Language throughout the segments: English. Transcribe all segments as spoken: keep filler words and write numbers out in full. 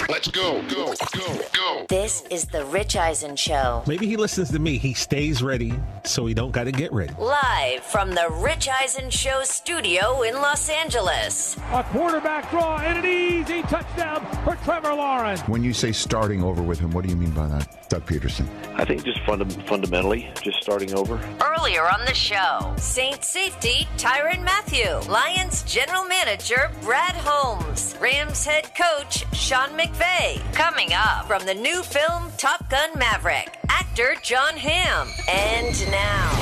Let's go, go, go, go. This is the Rich Eisen Show. Maybe he listens to me. He stays ready, so he don't got to get ready. Live from the Rich Eisen Show studio in Los Angeles. A quarterback draw and an easy touchdown for Trevor Lawrence. When you say starting over with him, what do you mean by that, Doug Peterson? I think just funda- fundamentally, just starting over. Earlier on the show, Saints safety Tyrann Mathieu, Lions general manager Brad Holmes, Rams head coach Sean McVay. Coming up from the new film Top Gun Maverick, actor Jon Hamm. And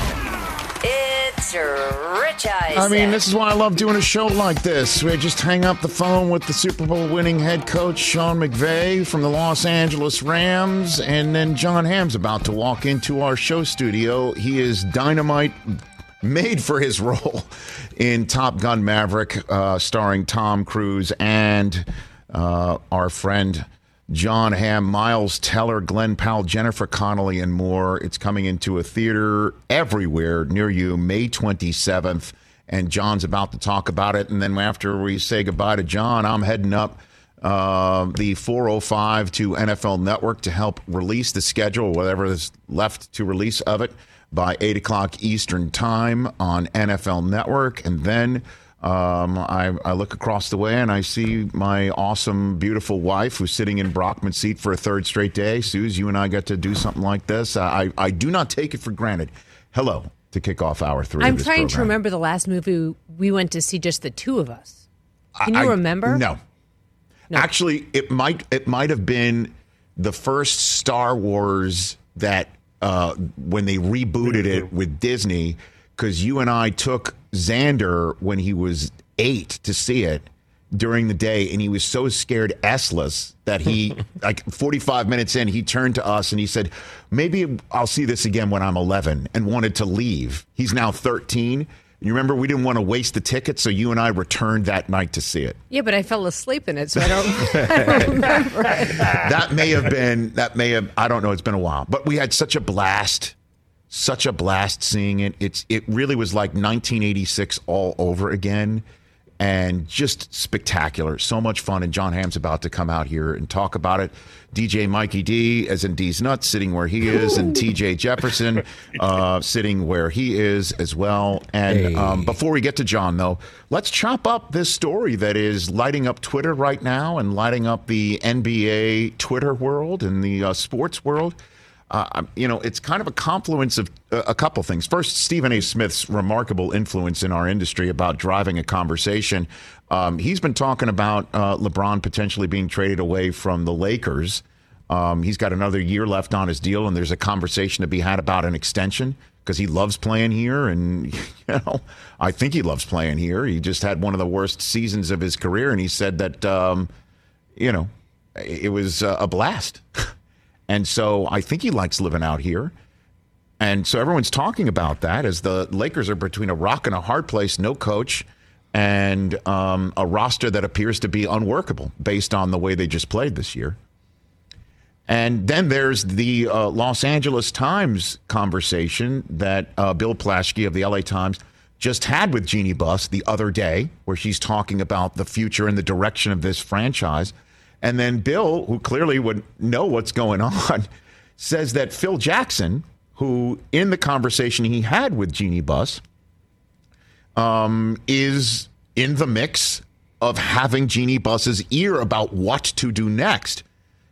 now, it's Rich Eisen. I mean, this is why I love doing a show like this. We just hang up the phone with the Super Bowl winning head coach Sean McVay from the Los Angeles Rams, and then Jon Hamm's about to walk into our show studio. He is dynamite, made for his role in Top Gun Maverick, uh, starring Tom Cruise and uh, our friend Jon Hamm, Miles Teller, Glenn Powell, Jennifer Connelly, and more. It's coming into a theater everywhere near you, May twenty-seventh, and John's about to talk about it. And then after we say goodbye to John, I'm heading up uh, the four oh five to N F L Network to help release the schedule, whatever is left to release of it, by eight o'clock Eastern time on N F L Network. And then Um, I, I look across the way and I see my awesome, beautiful wife who's sitting in Brockman's seat for a third straight day. Suze, you and I get to do something like this. I, I do not take it for granted. Hello to kick off hour three. I'm of this trying program. to remember the last movie we went to see, just the two of us. Can I, you remember? No. no. Actually, it might it might have been the first Star Wars that uh, when they rebooted it with Disney, because you and I took Xander when he was eight to see it during the day, and he was so scared S-less that he, like forty-five minutes in, he turned to us and he said, maybe I'll see this again when I'm eleven, and wanted to leave. He's now thirteen. You remember we didn't want to waste the ticket, so you and I returned that night to see it. Yeah, but I fell asleep in it, so I don't, I don't remember it. That may have been, that may have, I don't know, it's been a while. But we had such a blast. Such a blast seeing it. It's it really was like nineteen eighty-six all over again, and just spectacular. So much fun. And Jon Hamm's about to come out here and talk about it. D J Mikey D, as in D's Nuts, sitting where he is, and T J Jefferson uh, sitting where he is as well. And hey. um, before we get to John, though, let's chop up this story that is lighting up Twitter right now and lighting up the N B A Twitter world and the uh, sports world. Uh, you know, it's kind of a confluence of uh, a couple things. First, Stephen A. Smith's remarkable influence in our industry about driving a conversation. Um, he's been talking about uh, LeBron potentially being traded away from the Lakers. Um, he's got another year left on his deal, and there's a conversation to be had about an extension because he loves playing here. And, you know, I think he loves playing here. He just had one of the worst seasons of his career, and he said that, um, you know, it was uh, a blast. And so I think he likes living out here. And so everyone's talking about that as the Lakers are between a rock and a hard place, no coach, and um, a roster that appears to be unworkable based on the way they just played this year. And then there's the uh, Los Angeles Times conversation that uh, Bill Plaschke of the L A Times just had with Jeannie Buss the other day, where she's talking about the future and the direction of this franchise. And then Bill, who clearly would know what's going on, says that Phil Jackson, who in the conversation he had with Jeannie Buss, um, is in the mix of having Jeannie Buss's ear about what to do next,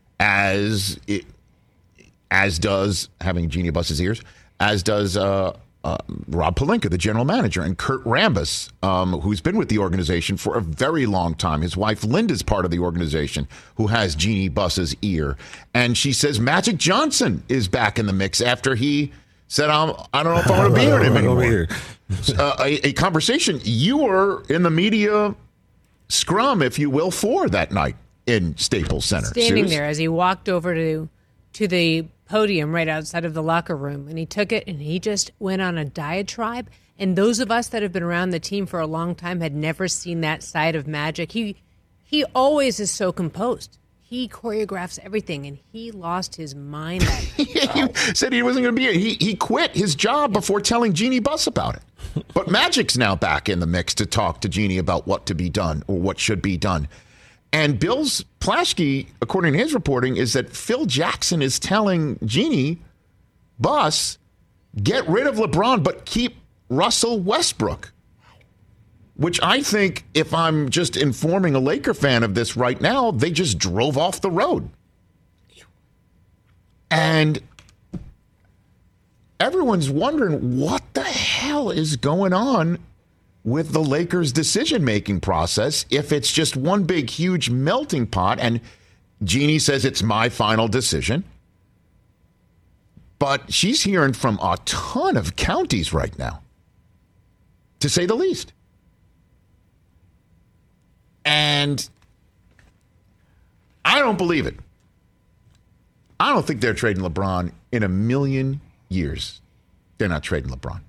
as it, as does having Jeannie Buss's ears, as does uh, uh, Rob Pelinka, the general manager, and Kurt Rambis, um, who's been with the organization for a very long time. His wife Linda's part of the organization, who has Jeannie Buss's ear. And she says Magic Johnson is back in the mix after he said, I'm, I don't know if I want to be here anymore. uh, a, a conversation you were in the media scrum, if you will, for that night in Staples Center. Standing Suze? there as he walked over to to the podium right outside of the locker room, and he took it and he just went on a diatribe. And those of us that have been around the team for a long time had never seen that side of Magic. He he always is so composed. He choreographs everything, and he lost his mind. That he said he wasn't going to be here. He he quit his job before telling Jeannie Buss about it. But Magic's now back in the mix to talk to Jeannie about what to be done or what should be done. And Bill's Plaschke, according to his reporting, is that Phil Jackson is telling Jeanie Buss, get rid of LeBron, but keep Russell Westbrook. Which I think, if I'm just informing a Laker fan of this right now, they just drove off the road. And everyone's wondering what the hell is going on with the Lakers' decision-making process if it's just one big, huge melting pot. And Jeanie says it's my final decision. But she's hearing from a ton of counties right now, to say the least. And I don't believe it. I don't think they're trading LeBron in a million years. They're not trading LeBron.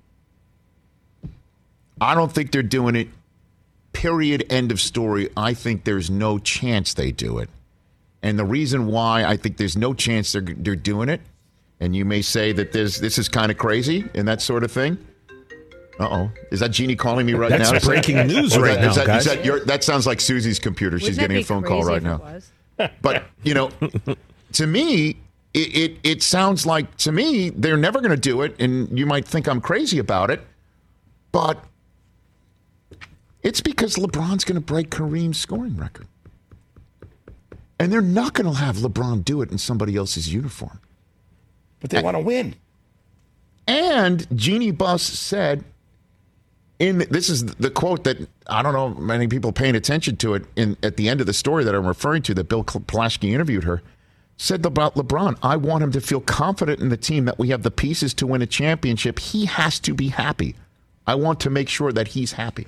I don't think they're doing it. Period. End of story. I think there's no chance they do it. And the reason why I think there's no chance they're, they're doing it, and you may say that there's, this is kind of crazy and that sort of thing. Uh-oh. Is that Jeanie calling me right That's now? That's breaking news right that, now, is that, guys. Is that, your, that sounds like Susie's computer. She's Wouldn't getting that a phone be call crazy right if now. it was? But, you know, to me, it, it, it sounds like, to me, they're never going to do it, and you might think I'm crazy about it, but it's because LeBron's going to break Kareem's scoring record. And they're not going to have LeBron do it in somebody else's uniform. But they want to win. And Jeanie Buss said, in this is the quote that I don't know many people paying attention to it in at the end of the story that I'm referring to, that Bill Plaschke interviewed her, said about LeBron, I want him to feel confident in the team that we have the pieces to win a championship. He has to be happy. I want to make sure that he's happy.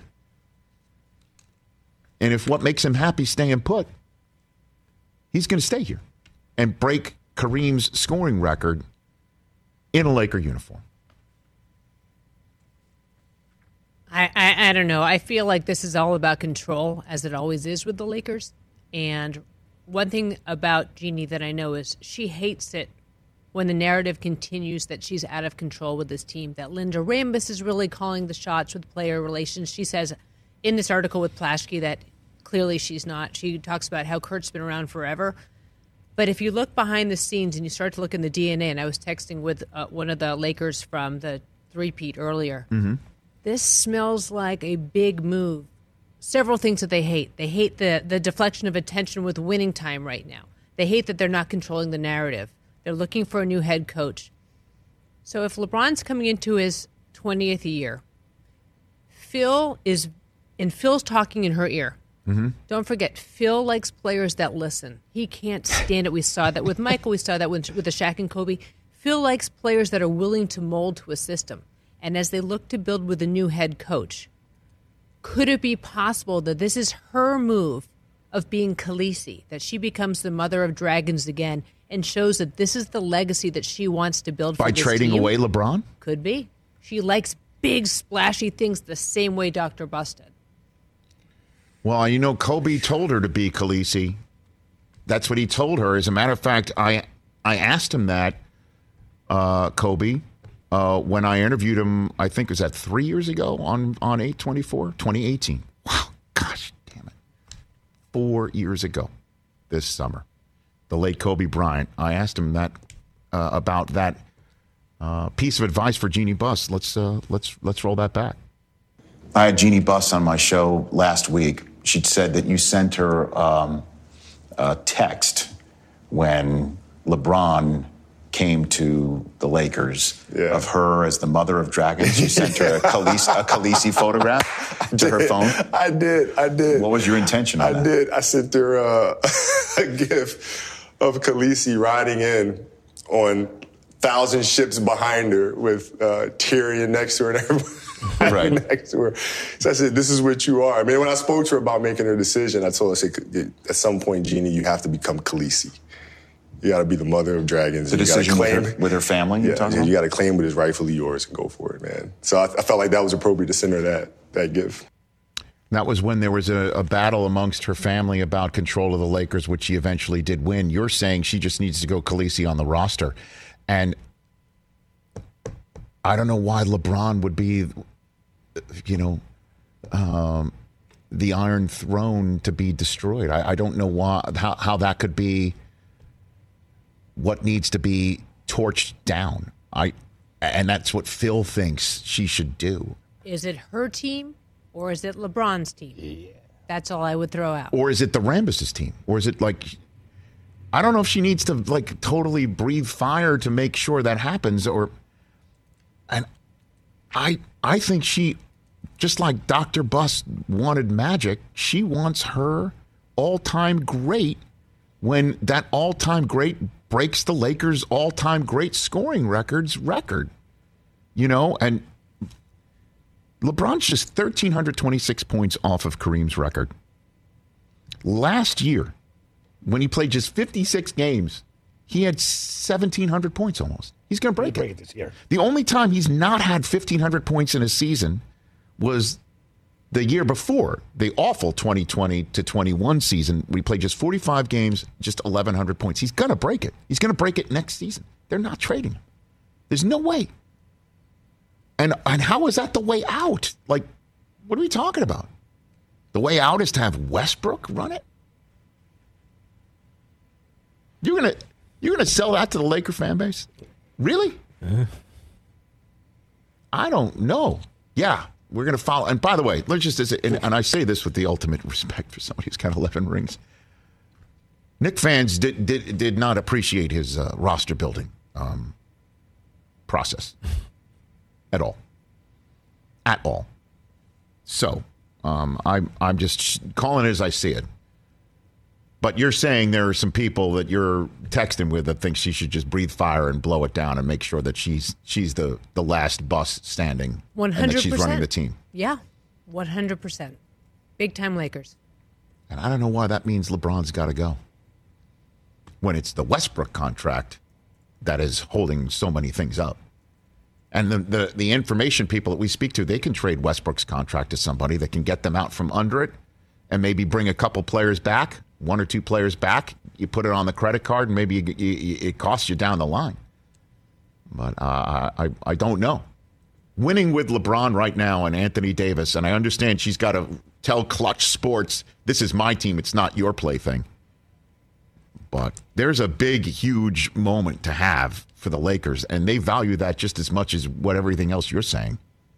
And if what makes him happy staying put, he's going to stay here and break Kareem's scoring record in a Laker uniform. I, I, I don't know. I feel like this is all about control, as it always is with the Lakers. And one thing about Jeanie that I know is she hates it when the narrative continues that she's out of control with this team, that Linda Rambis is really calling the shots with player relations. She says in this article with Plaschke that clearly she's not. She talks about how Kurt's been around forever. But if you look behind the scenes and you start to look in the D N A, and I was texting with uh, one of the Lakers from the three-peat earlier, mm-hmm. This smells like a big move. Several things that they hate. They hate the, the deflection of attention with winning time right now. They hate that they're not controlling the narrative. They're looking for a new head coach. So if LeBron's coming into his twentieth year, Phil is, and Phil's talking in her ear. Mm-hmm. Don't forget, Phil likes players that listen. He can't stand it. We saw that with Michael. We saw that with, with the Shaq and Kobe. Phil likes players that are willing to mold to a system. And as they look to build with a new head coach, could it be possible that this is her move of being Khaleesi, that she becomes the mother of dragons again and shows that this is the legacy that she wants to build for by this trading team? away LeBron? Could be. She likes big, splashy things the same way Doctor Buss did. Well, you know, Kobe told her to be Khaleesi. That's what he told her. As a matter of fact, I I asked him that, uh, Kobe, uh, when I interviewed him, I think it was that three years ago on, on eight twenty-four, twenty eighteen. Wow, gosh, damn it. Four years ago this summer. The late Kobe Bryant. I asked him that uh, about that uh, piece of advice for Jeanie Buss. Let's, uh, let's, let's roll that back. I had Jeanie Buss on my show last week. She said that you sent her um, a text when LeBron came to the Lakers yeah. of her as the mother of dragons. You sent her a Khaleesi, a Khaleesi photograph to her phone. I did. I did. What was your intention on I that? did. I sent her uh, a gif of Khaleesi riding in on thousand ships behind her with uh, Tyrion next to her and everybody. Right. next to her. So I said, this is what you are. I mean, when I spoke to her about making her decision, I told her, I said, at some point, Jeanie, you have to become Khaleesi. You got to be the mother of dragons. The you decision claim, with, her, with her family, yeah, you're talking yeah, about? You got to claim what is rightfully yours and go for it, man. So I, I felt like that was appropriate to send her that, that gift. That was when there was a, a battle amongst her family about control of the Lakers, which she eventually did win. You're saying she just needs to go Khaleesi on the roster. And I don't know why LeBron would be, you know, um, the Iron Throne to be destroyed. I, I don't know why how, how that could be what needs to be torched down. I and that's what Phil thinks she should do. Is it her team or is it LeBron's team? Yeah. That's all I would throw out. Or is it the Rambis' team? Or is it like, I don't know if she needs to like totally breathe fire to make sure that happens. Or, and I I think she, just like Doctor Buss wanted Magic, she wants her all-time great when that all-time great breaks the Lakers' all-time great scoring records record. You know, and LeBron's just one thousand three hundred twenty-six points off of Kareem's record. Last year, when he played just fifty-six games, he had seventeen hundred points almost. He's going to break, break it. it this year. The only time he's not had fifteen hundred points in a season was the year before, the awful twenty twenty to twenty-one season. We played just forty-five games, just eleven hundred points. He's going to break it. He's going to break it next season. They're not trading him. There's no way. And and how is that the way out? Like, what are we talking about? The way out is to have Westbrook run it? You're gonna you're gonna sell that to the Laker fan base? Really? Uh. I don't know. Yeah, we're gonna follow. And by the way, let's just and, and I say this with the ultimate respect for somebody who's got eleven rings. Knick fans did did did not appreciate his uh, roster building um, process. At all. At all. So, um, I'm I'm just calling it as I see it. But you're saying there are some people that you're texting with that think she should just breathe fire and blow it down and make sure that she's she's the, the last bus standing. one hundred percent. And that she's running the team. Yeah, one hundred percent. Big time Lakers. And I don't know why that means LeBron's got to go. When it's the Westbrook contract that is holding so many things up. And the, the the information people that we speak to, they can trade Westbrook's contract to somebody that can get them out from under it and maybe bring a couple players back, one or two players back. You put it on the credit card and maybe you, you, it costs you down the line. But uh, I, I don't know. Winning with LeBron right now and Anthony Davis, and I understand she's got to tell Clutch Sports, this is my team, it's not your plaything. But there's a big, huge moment to have for the Lakers, and they value that just as much as what everything else you're saying.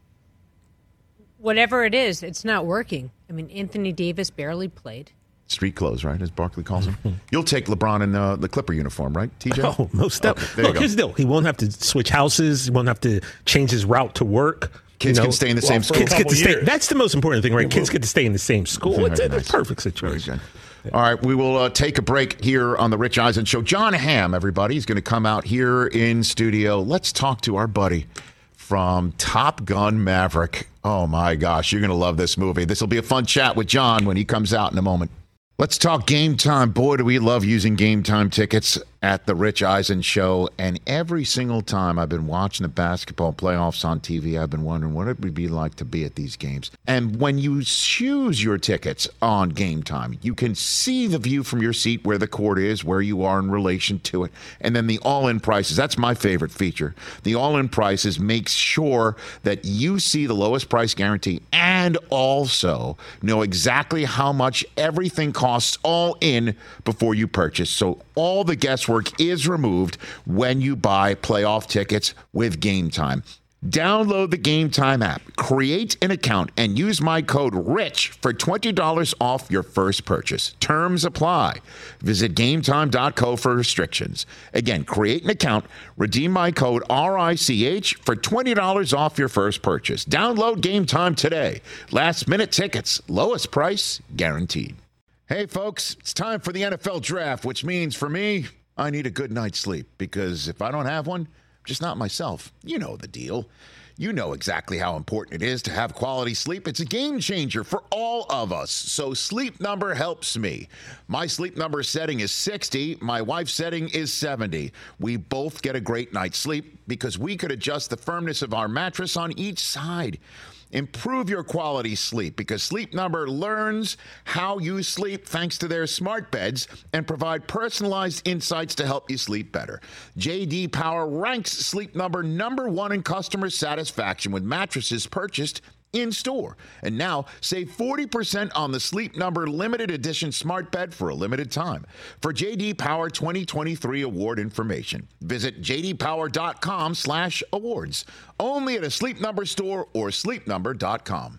Whatever it is, it's not working. I mean, Anthony Davis barely played. Street clothes, right, as Barkley calls him. You'll take LeBron in the, the Clipper uniform, right, T J? Oh, most definitely. Okay, Look, here's the deal. He won't have to switch houses. He won't have to change his route to work. Kids you know, can stay in the well, same school. Kids get to stay. Years. That's the most important thing, right? Kids get to stay in the same school. Very It's a, nice. a perfect situation. All right, we will uh, take a break here on the Rich Eisen Show. John Hamm, everybody, is going to come out here in studio. Let's talk to our buddy from Top Gun Maverick. Oh, my gosh, you're going to love this movie. This will be a fun chat with John when he comes out in a moment. Let's talk Game Time. Boy, do we love using Game Time tickets at the Rich Eisen Show. And every single time I've been watching the basketball playoffs on T V, I've been wondering what it would be like to be at these games. And when you choose your tickets on Game Time, you can see the view from your seat where the court is, where you are in relation to it. And then the all-in prices. That's my favorite feature. The all-in prices makes sure that you see the lowest price guarantee and also know exactly how much everything costs all in before you purchase. So all the guesswork is removed when you buy playoff tickets with Game Time. Download the Game Time app, create an account, and use my code RICH for twenty dollars off your first purchase. Terms apply. Visit game time dot co for restrictions. Again, create an account, redeem my code R I C H for twenty dollars off your first purchase. Download Game Time today. Last minute tickets, lowest price guaranteed. Hey, folks, it's time for the N F L Draft, which means for me, I need a good night's sleep because if I don't have one, I'm just not myself. You know the deal. You know exactly how important it is to have quality sleep. It's a game changer for all of us. So Sleep Number helps me. My Sleep Number setting is sixty. My wife's setting is seventy. We both get a great night's sleep because we could adjust the firmness of our mattress on each side. Improve your quality sleep because Sleep Number learns how you sleep thanks to their smart beds and provide personalized insights to help you sleep better. J D Power ranks Sleep Number number one in customer satisfaction with mattresses purchased in-store. And now, save forty percent on the Sleep Number limited edition smart bed for a limited time. For J D Power twenty twenty-three award information, visit j d power dot com slash awards. Only at a Sleep Number store or sleep number dot com.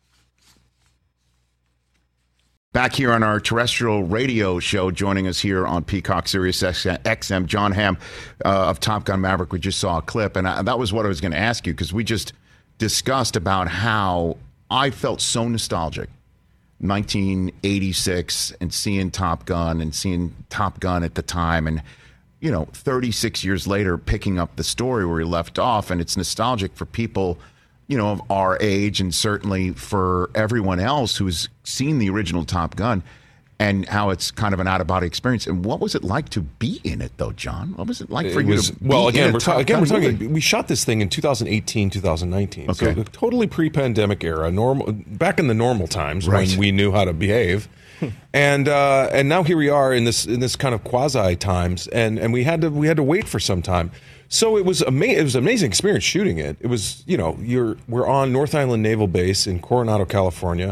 Back here on our terrestrial radio show, joining us here on Peacock Sirius X M, John Hamm uh, of Top Gun Maverick. We just saw a clip, and I, that was what I was going to ask you, because we just discussed about how I felt so nostalgic. nineteen eighty-six, and seeing Top Gun, and seeing Top Gun at the time, and, you know, thirty-six years later, picking up the story where we left off, and it's nostalgic for people, you know, of our age, and certainly for everyone else who's seen the original Top Gun, and how it's kind of an out-of-body experience. And what was it like to be in it, though, John? What was it like for it you was, to be well, in again, a we're Top ta- again, Gun we're movie? talking. We shot this thing in two thousand eighteen, two thousand nineteen. Okay. So totally pre-pandemic era, normal, back in the normal times Right. when we knew how to behave. and uh, and now here we are in this in this kind of quasi times, and, and we had to we had to wait for some time. So it was ama- it was an amazing experience shooting it. It was, you know, you're we're on North Island Naval Base in Coronado, California.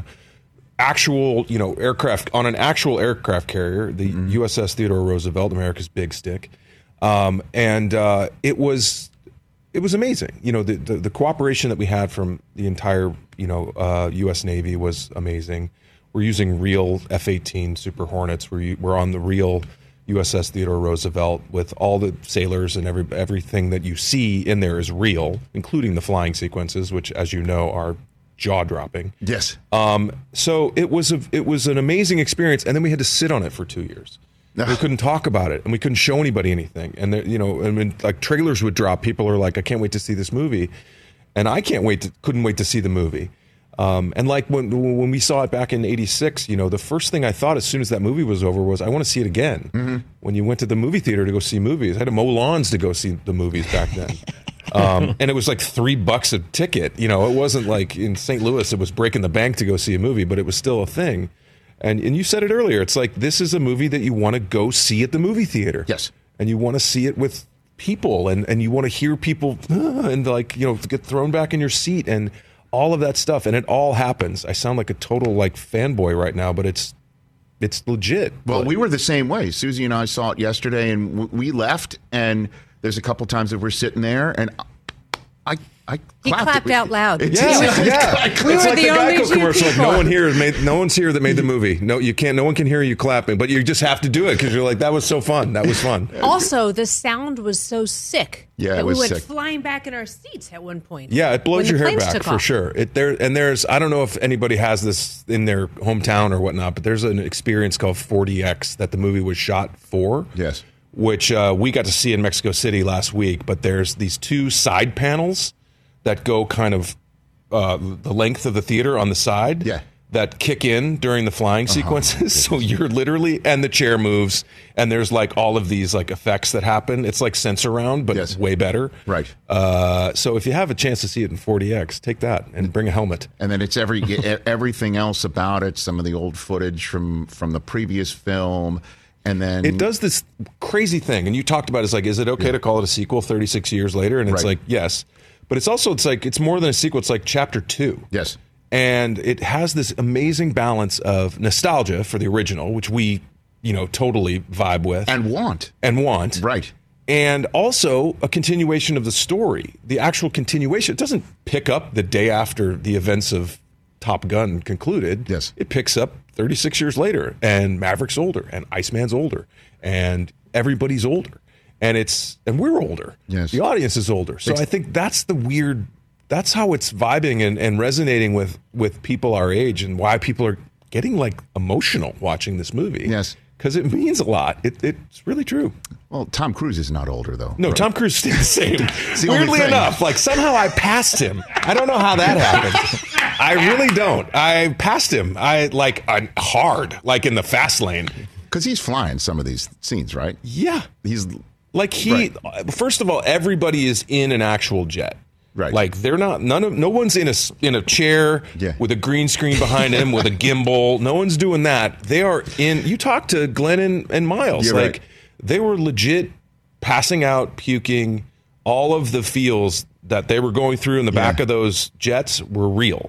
Actual, you know, aircraft on an actual aircraft carrier, the mm-hmm. U S S Theodore Roosevelt, America's Big Stick, um, and uh, it was it was amazing. You know, the, the the cooperation that we had from the entire, you know, uh, U S Navy was amazing. We're using real F eighteen Super Hornets. We're we're on the real U S S Theodore Roosevelt with all the sailors, and every everything that you see in there is real, including the flying sequences, which, as you know, are jaw-dropping. Yes. Um, so it was a, it was an amazing experience, and then we had to sit on it for two years. We couldn't talk about it, and we couldn't show anybody anything. And there, you know, I mean, like trailers would drop. People are like, "I can't wait to see this movie," and I can't wait to couldn't wait to see the movie. Um, and like when when we saw it back in eighty-six, you know, the first thing I thought as soon as that movie was over was, I want to see it again. Mm-hmm. When you went to the movie theater to go see movies, I had to mow lawns to go see the movies back then. um, and it was like three bucks a ticket. You know, it wasn't like in Saint Louis, it was breaking the bank to go see a movie, but it was still a thing. And and you said it earlier, it's like, this is a movie that you want to go see at the movie theater. Yes. And you want to see it with people, and, and you want to hear people uh, and like, you know, get thrown back in your seat and all of that stuff. And it all happens. I sound like a total like fanboy right now, but it's it's legit. Well, but, we were the same way. Susie and I saw it yesterday, and w- we left, and there's a couple times that we're sitting there, and I I He clapped, clapped it. out loud. It- Yeah, yeah. I It's We were like the the only Geico two commercial. Like, people. no one here has made. No one's here that made the movie. No, you can't. No one can hear you clapping, but you just have to do it because you're like, that was so fun. That was fun. Also, the sound was so sick Yeah, it that was we went sick. flying back in our seats at one point. Yeah, it blows when your the hair planes back took for off. sure. It there and there's I don't know if anybody has this in their hometown or whatnot, but there's an experience called forty X that the movie was shot for. Yes. Which uh, we got to see in Mexico City last week. But there's these two side panels that go kind of uh, the length of the theater on the side. Yeah. That kick in during the flying sequences. So you're literally, and the chair moves, and there's like all of these like effects that happen. It's like Sense-Around, but Yes. way better. Right. Uh, so if you have a chance to see it in forty X, take that and bring a helmet. And then it's every e- everything else about it, some of the old footage from, from the previous film. And then It does this crazy thing, and you talked about it, it's like, is it okay to call it a sequel thirty-six years later? And it's Right. like, yes. But it's also, it's like, it's more than a sequel. It's like chapter two. Yes. And it has this amazing balance of nostalgia for the original, which we, you know, totally vibe with. And want. And want. Right. And also a continuation of the story. The actual continuation. It doesn't pick up the day after the events of Top Gun concluded. Yes. It picks up thirty-six years later, and Maverick's older, and Iceman's older, and everybody's older. And it's and we're older. Yes. The audience is older. So It's- I think that's the weird that's how it's vibing and, and resonating with, with people our age, and why people are getting like emotional watching this movie. Yes. Because it means a lot. It, it's really true. Well, Tom Cruise is not older, though. No, Right. Tom Cruise stayed the same. the only Weirdly thing. enough, like somehow I passed him. I don't know how that happened. I really don't. I passed him. I like uh, hard, like in the fast lane. Because he's flying some of these scenes, right? Yeah. He's Like he, first of all, everybody is in an actual jet. Right. Like they're not, none of, no one's in a, s- in a chair Yeah. with a green screen behind him with a gimbal. No one's doing that. They are in, you talk to Glenn and, and Miles, Yeah, like right. they were legit passing out, puking. All of the feels that they were going through in the back Yeah. of those jets were real.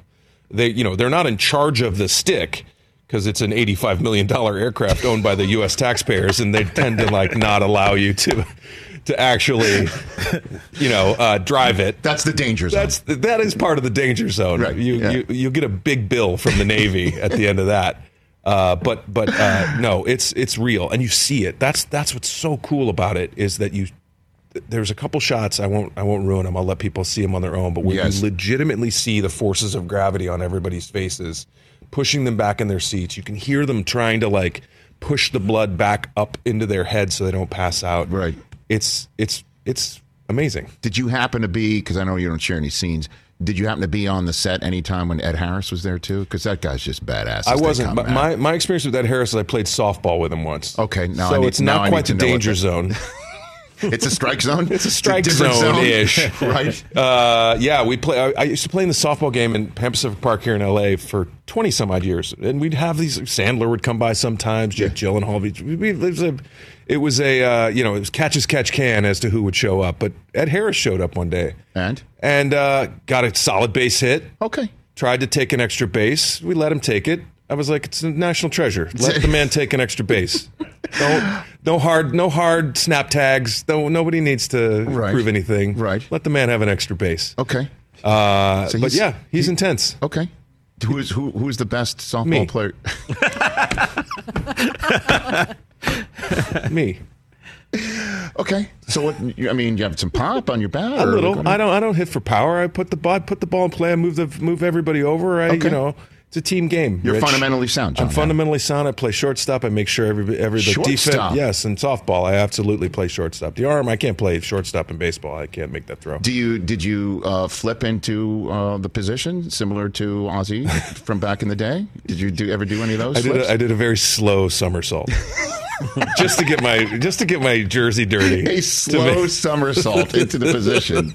they, you know, they're not in charge of the stick because it's an eighty-five million dollars aircraft owned by the U S taxpayers, and they tend to like not allow you to to actually, you know, uh, drive it. That's the danger zone. That's that is part of the danger zone. Right. You Yeah. you you get a big bill from the Navy at the end of that. Uh, but but uh, no, it's it's real, and you see it. That's that's what's so cool about it is that you. There's a couple shots I won't I won't ruin them. I'll let people see them on their own. But where Yes. you legitimately see the forces of gravity on everybody's faces, pushing them back in their seats. You can hear them trying to like push the blood back up into their head so they don't pass out. Right. It's it's it's amazing. Did you happen to be, because I know you don't share any scenes, did you happen to be on the set anytime when Ed Harris was there too? Because that guy's just badass. as I they wasn't. come But out. my, my experience with Ed Harris is I played softball with him once. Okay, now so I need- it's now not I quite need the to know what danger the- zone. It's a strike zone? It's a strike different zone-ish. right? Uh, yeah, we play. I, I used to play in the softball game in Pan Pacific Park here in L A for twenty some odd years, and we'd have these. Sandler would come by sometimes. Jake Gyllenhaal. We, we, it was a, it was a uh, you know, it was catch as catch can as to who would show up. But Ed Harris showed up one day And? and uh, got a solid base hit. Okay. Tried to take an extra base. We let him take it. I was like, it's a national treasure. Let the man take an extra base. Don't, no hard, no hard snap tags. No, nobody needs to Right. prove anything. Right. Let the man have an extra base. Okay. Uh, So but he's- yeah, he's he- intense. Okay. Who's who? Who's the best softball Me. player? Me, Okay. So what? you- I mean, you have some pop on your bat. a or- little. I don't. I don't hit for power. I put the ball. I put the ball in play. I move the move everybody over. I, Okay. you know, it's a team game. You're Rich. fundamentally sound, John. I'm fundamentally sound. I play shortstop. I make sure every every the defense. Shortstop? Yes, in softball, I absolutely play shortstop. The arm, I can't play shortstop in baseball. I can't make that throw. Do you did you uh, flip into uh, the position similar to Ozzy from back in the day? Did you do ever do any of those? I did. flips? A, I did a very slow somersault, just to get my just to get my jersey dirty. a To slow make- somersault into the position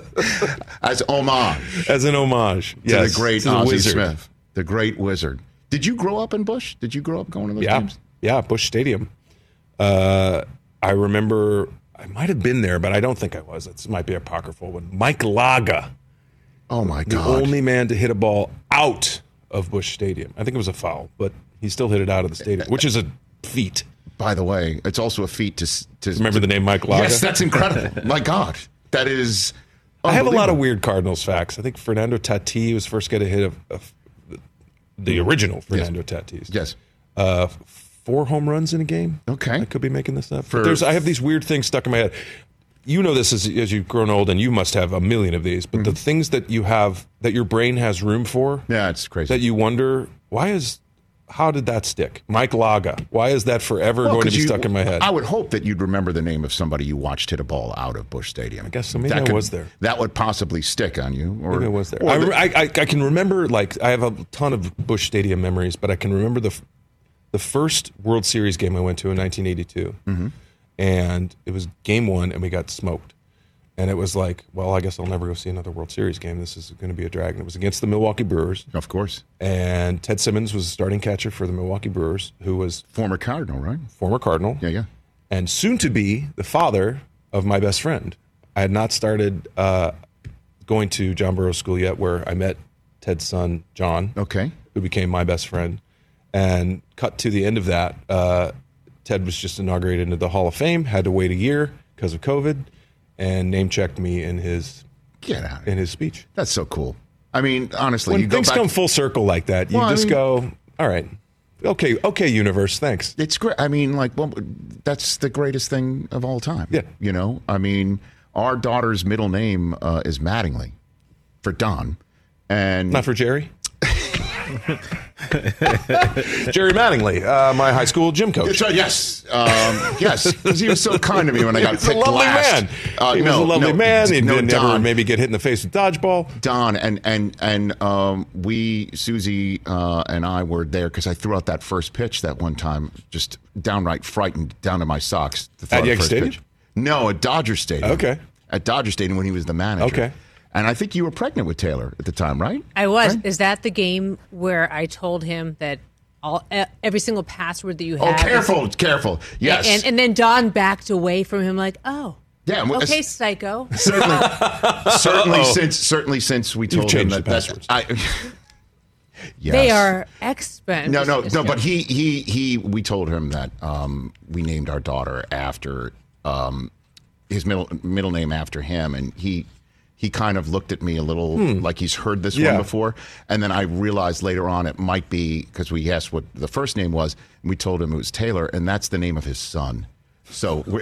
as homage as an homage to yes, the great to the Ozzy wizard. Smith, the great wizard. Did you grow up in Busch? Did you grow up going to those Yeah, games? yeah, Busch Stadium. Uh, I remember I might have been there, but I don't think I was. This might be apocryphal one. Mike Laga, Oh my the God! only man to hit a ball out of Busch Stadium. I think it was a foul, but he still hit it out of the stadium, which is a feat. By the way, it's also a feat to s- to Remember to- the name Mike Laga? Yes, that's incredible. My God, that is. I have a lot of unbelievable. weird Cardinals facts. I think Fernando Tatis was the first guy to hit a, a, the original Fernando Tatis. Yes. Uh, four home runs in a game. Okay. I could be making this up. For- But there's, I have these weird things stuck in my head. You know this as, as you've grown old, and you must have a million of these. But Mm-hmm. the things that you have, that your brain has room for, Yeah, it's crazy. that you wonder, why is, how did that stick? Mike Laga. Why is that forever Well, going to 'cause be you- stuck in my head? I would hope that you'd remember the name of somebody you watched hit a ball out of Busch Stadium. I guess so. Maybe I was there. That would possibly stick on you. Or, Maybe I was there. or I, the- re- I, I, I can remember, like, I have a ton of Busch Stadium memories, but I can remember the f- the first World Series game I went to in nineteen eighty-two. Mm-hmm. And it was game one, and we got smoked. And it was like, well, I guess I'll never go see another World Series game. This is going to be a drag. And it was against the Milwaukee Brewers. Of course. And Ted Simmons was the starting catcher for the Milwaukee Brewers, who was Former Cardinal, right? former Cardinal. Yeah, yeah. And soon to be the father of my best friend. I had not started uh, going to John Burroughs School yet, where I met Ted's son, John, Okay. who became my best friend. And cut to the end of that, uh, Ted was just inaugurated into the Hall of Fame, had to wait a year because of COVID, and name checked me in his Get out of in here. his speech. That's so cool. I mean, honestly, When you go things back. come full circle like that, you Well, I just mean- go, all right, okay, okay, universe, thanks. It's great. I mean, like, well, that's the greatest thing of all time. Yeah. You know, I mean, our daughter's middle name uh, is Mattingly for Don. And Not for Jerry? Jerry Mattingly, uh, my high school gym coach. That's right, yes. Um, yes, because he was so kind to me when I got He's a picked lovely last. man. Uh, he no, was a lovely no, man. He no, didn't ever Don, maybe get hit in the face with dodgeball. Don and and and um, we, Susie uh, and I were there because I threw out that first pitch that one time, just downright frightened down to my socks. To throw At the Yankee first Stadium? pitch. No, at Dodger Stadium. Okay. At Dodger Stadium when he was the manager. Okay. And I think you were pregnant with Taylor at the time, right? I was. Right? Is that the game where I told him that all e- every single password that you Oh, have? is- careful, careful. Yes. And, and then Don backed away from him like, oh. Yeah, well, Okay, it's- psycho. certainly, certainly Uh-oh. since certainly since we You've told him changed that, the that passwords. I, Yes. They are expensive. No, no, no. But he, he, he. We told him that um, we named our daughter after um, his middle middle name after him, and he he kind of looked at me a little Hmm. like he's heard this Yeah. one before, and then I realized later on it might be because we asked what the first name was, and we told him it was Taylor, and that's the name of his son. So we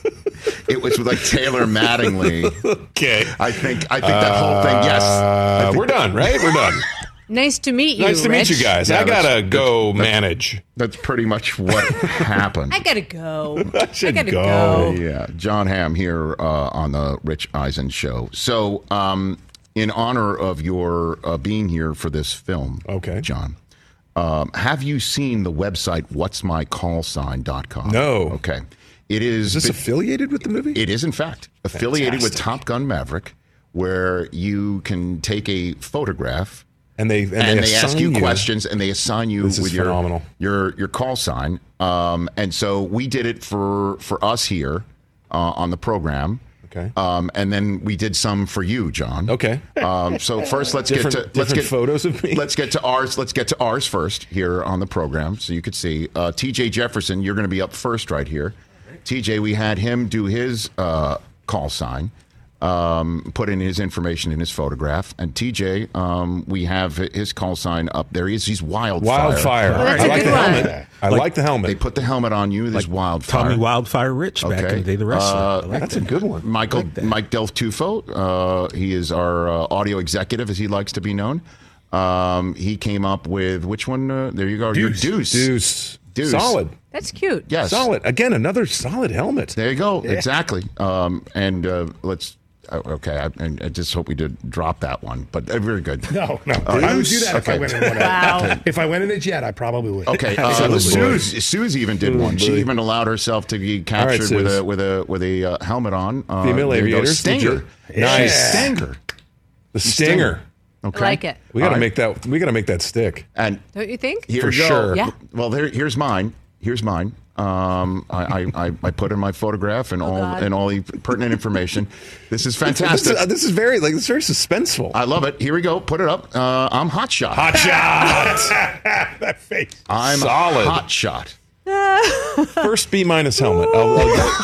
it was like Taylor Mattingly. Okay, I think I think that whole thing. Yes, I Uh, think we're done, right? We're done. Nice to meet you. Nice to meet Rich. you guys. Yeah, I gotta that's- go that's- manage. That's pretty much what happened. I gotta go. I should gotta go. go. Yeah, John Hamm here uh, on the Rich Eisen Show. So, um, in honor of your uh, being here for this film, okay, John, um, have you seen the website what's my call sign dot com? No. Okay. It is. Is this affiliated with the movie? It is, in fact, affiliated with Fantastic. Top Gun Maverick, where you can take a photograph. And they and, And, they, they, ask assign you questions, and they assign you This is with your, phenomenal. your your call sign. Um, and so we did it for for us here uh, on the program. Okay. Um, and then we did some for you, John. Okay. Um, so first, let's Different- get to let's different get photos of me? Let's get to ours. Let's get to ours first here on the program, so you could see uh, T J Jefferson. You're going to be up first right here. T J, we had him do his uh, call sign. Um, put in his information in his photograph, and T J, um, we have his call sign up there. He's he's wildfire. Wildfire. Well, that's I a like good the one. helmet. I Like- like the helmet. They put the helmet on you. This wildfire. Tommy Wildfire Rich back Okay. in the day, the wrestler. Uh, I like That's that. a good one. Michael Mike Del Tufo. Uh, he is our uh, audio executive, as he likes to be known. Um, he came up with which one? Uh, there you go. Your Deuce. Deuce. Deuce. Solid. That's cute. Yes. Solid. Again, another solid helmet. There you go. Exactly. Um, and uh, let's. Uh, okay, I, and I just hope we did drop that one, but uh, very good. No, no. Uh, I would do that if I okay. went in one. Wow. If I went in a jet, I probably would. Okay, uh, Absolutely. Suze, Suze even did one. She even allowed herself to be captured All right, with Suze. a with a with a uh, helmet on. Uh, Female there you go. aviators, Stinger. legit. Nice. She's Stinger. The Stinger. Okay, I like it. We gotta All right. make that. We gotta make that stick. And Don't you think? here For you go. sure. Yeah. Well, there, here's mine. Here's mine. Um, I, I, I, I put in my photograph and all God. and all the pertinent information. This is This fantastic. is, this is very like. It's very suspenseful. I love it. Here we go. Put it up. Uh, I'm Hot Shot. Hot shot. That face. I'm Solid. Hot Shot. First B minus helmet. I'll, I'll,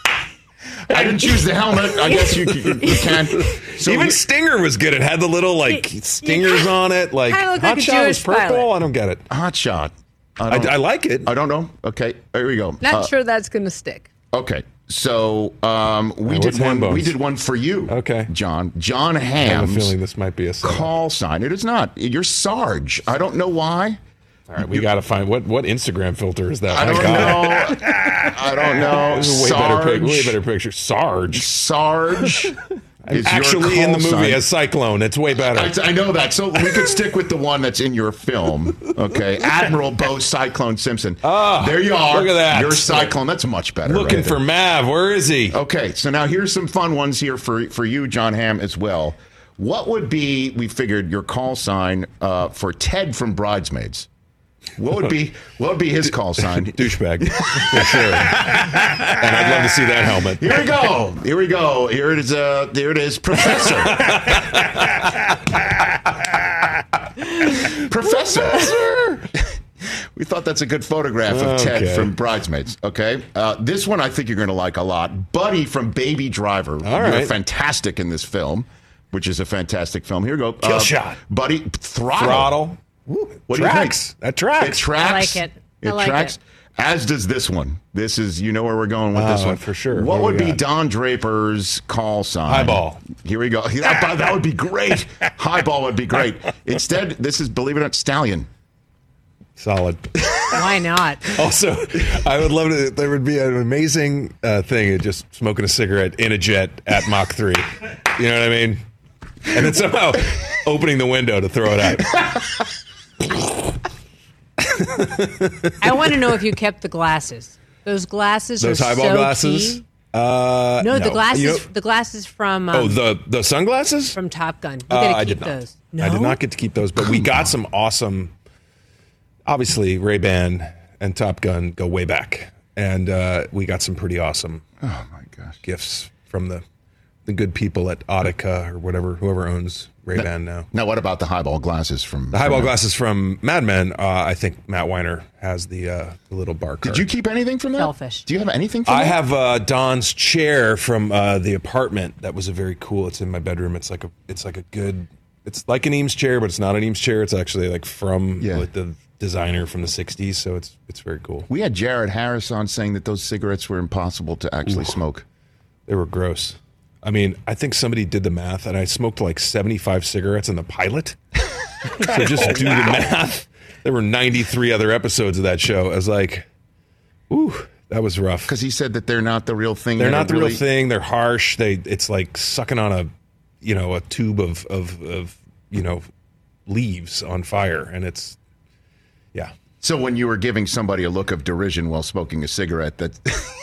I didn't choose the helmet. I guess you, you, you can. So even here- Stinger was good. It had the little like stingers on it. Like Kinda looked Hot like a shot was Jewish purple. pilot. I don't get it. Hot Shot. I, don't- I like it. I don't know. Okay, there we go. Not Uh, sure that's going to stick. Okay, so um, we Uh, did what's one. hand bones? We did one for you. Okay. John. John I have a Hamm's feeling this might be a setup. call sign. It is not. You're Sarge. I don't know why. All right, we got to find what what Instagram filter is that? I My don't God. know. I don't know. This is a way Sarge. better pic, way better picture. Sarge. Sarge. is your Actually in the call movie sign. as Cyclone. It's way better. I, I know that. So we could stick with the one that's in your film. Okay. Admiral Bo Cyclone Simpson. Ah, there you are. look at that. Your Cyclone. That's much better. Looking right for there. Mav. Where is he? Okay. So now here's some fun ones here for, for you, John Hamm, as well. What would be, we figured, your call sign uh, for Ted from Bridesmaids? What would be what would be his call sign? Douchebag. For sure. And I'd love to see that helmet. Here we go. Here we go. Here it is. Uh, there it is, Professor. Professor. We thought that's a good photograph of Ted Okay. from Bridesmaids. Okay. Uh, this one I think you're going to like a lot. Buddy from Baby Driver. All You're right. fantastic in this film, which is a fantastic film. Here we go. Kill shot. Buddy, Throttle. Throttle. What Tracks. do you think? That tracks. It tracks. I like it. I It like tracks. it. As does this one. This is, you know where we're going with this Uh, one. for sure. What, What do would we be got? Don Draper's call sign? Highball. Here we go. That, that would be great. Highball would be great. Instead, this is, believe it or not, Stallion. Solid. Why not? Also, I would love to. There would be an amazing uh, thing of just smoking a cigarette in a jet at Mach three. You know what I mean? And then somehow opening the window to throw it out. I want to know if you kept the glasses. Those glasses Those are highball so glasses. key. Uh, No, the glasses. You know- the glasses from. Um, oh, the the sunglasses from Top Gun. You Uh, gotta I keep did not. those. No? I did not get to keep those, but we got some awesome. Obviously, Ray-Ban and Top Gun go way back, and uh, we got some pretty awesome Oh, my gosh. gifts from the the good people at Audica or whatever, whoever owns Ray-Ban now. Now, what about the highball glasses from The highball from, glasses from Mad Men? Uh, I think Matt Weiner has the, uh, the little bar card. Did you keep anything from that? Selfish. Do you have anything from I that? have uh, Don's chair from uh, the apartment. That was a very cool. It's in my bedroom. It's like a. It's like a good. It's like an Eames chair, but it's not an Eames chair. It's actually like from Yeah. like the designer from the sixties. So it's it's very cool. We had Jared Harris on saying that those cigarettes were impossible to actually smoke. They were gross. I mean, I think somebody did the math, and I smoked like seventy-five cigarettes in the pilot. So just do the math. There were ninety-three other episodes of that show. I was like, ooh, that was rough. Because he said that they're not the real thing. They're that not the really- real thing. They're harsh. They it's like sucking on a, you know, a tube of of, of you know, leaves on fire, and it's, yeah. So when you were giving somebody a look of derision while smoking a cigarette, that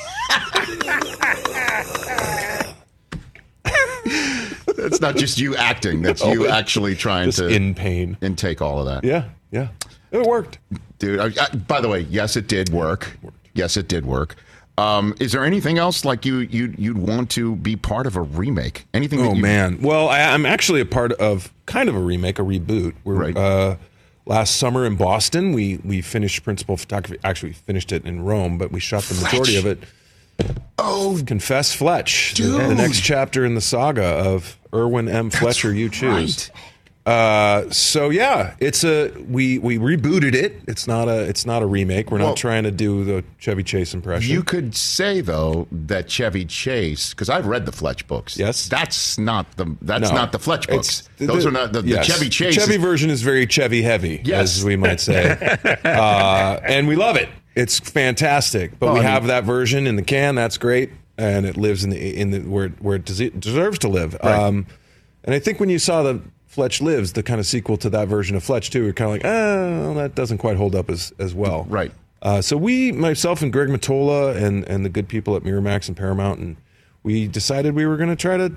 that's not just you acting. That's No, you it's actually trying just to in pain intake all of that. Yeah, yeah, it worked, dude. I, I, by the way, yes, it did work. Yes, it did work. Um, is there anything else like you you you'd want to be part of a remake? Anything? That Oh you, man. Well, I, I'm actually a part of kind of a remake, a reboot. We're, Right. uh, last summer in Boston, we we finished principal photography. Actually, we finished it in Rome, but we shot the majority of it. Oh, Confess Fletch, the, dude. the next chapter in the saga of Irwin M. Fletcher. You choose. Uh, so yeah, it's a we we rebooted it. It's not a it's not a remake. We're not Well, trying to do the Chevy Chase impression. You could say though that Chevy Chase, because I've read the Fletch books. Yes, that's not the that's No. not the Fletch It's- books. Those are not the, yes. the Chevy Chase. The Chevy is- version is very Chevy heavy, Yes. as we might say, uh, and we love it. It's fantastic. But Well, we I mean- have that version in the can. That's great, and it lives in the in the where it- where it des- deserves to live. Right. Um, and I think when you saw the Fletch Lives, the kind of sequel to that version of Fletch too, you're kind of like, oh, that doesn't quite hold up as as well. Right. Uh, so we, myself and Greg Mottola and and the good people at Miramax and Paramount, and we decided we were going to try to